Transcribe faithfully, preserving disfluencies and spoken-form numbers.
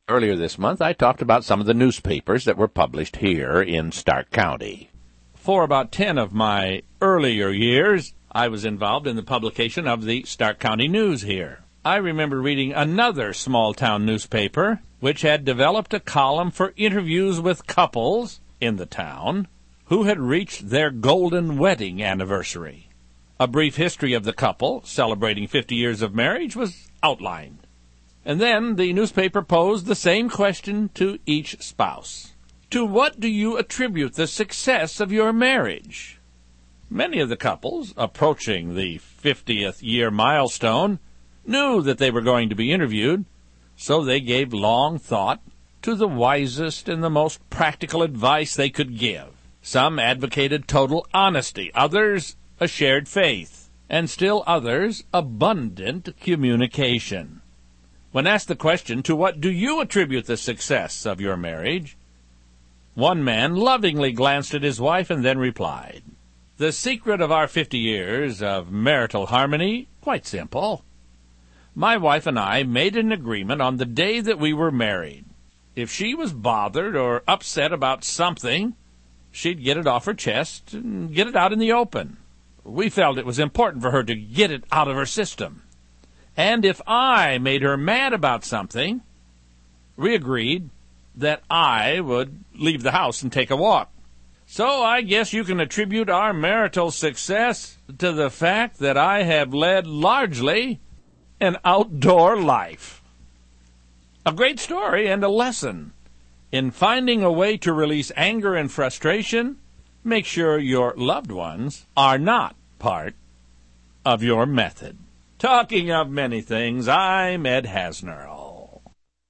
Earlier this month, I talked about some of the newspapers that were published here in Stark County. For about ten of my earlier years, I was involved in the publication of the Stark County News here. I remember reading another small-town newspaper which had developed a column for interviews with couples in the town who had reached their golden wedding anniversary. A brief history of the couple celebrating fifty years of marriage was outlined. And then the newspaper posed the same question to each spouse. To what do you attribute the success of your marriage? Many of the couples, approaching the fiftieth year milestone, knew that they were going to be interviewed, so they gave long thought to the wisest and the most practical advice they could give. Some advocated total honesty, others a shared faith, and still others abundant communication. When asked the question, to what do you attribute the success of your marriage? One man lovingly glanced at his wife and then replied, the secret of our fifty years of marital harmony, quite simple. My wife and I made an agreement on the day that we were married. If she was bothered or upset about something, she'd get it off her chest and get it out in the open. We felt it was important for her to get it out of her system. And if I made her mad about something, we agreed that I would leave the house and take a walk. So I guess you can attribute our marital success to the fact that I have led largely an outdoor life. A great story and a lesson. In finding a way to release anger and frustration, make sure your loved ones are not part of your method. Talking of many things, I'm Ed Hasnerl.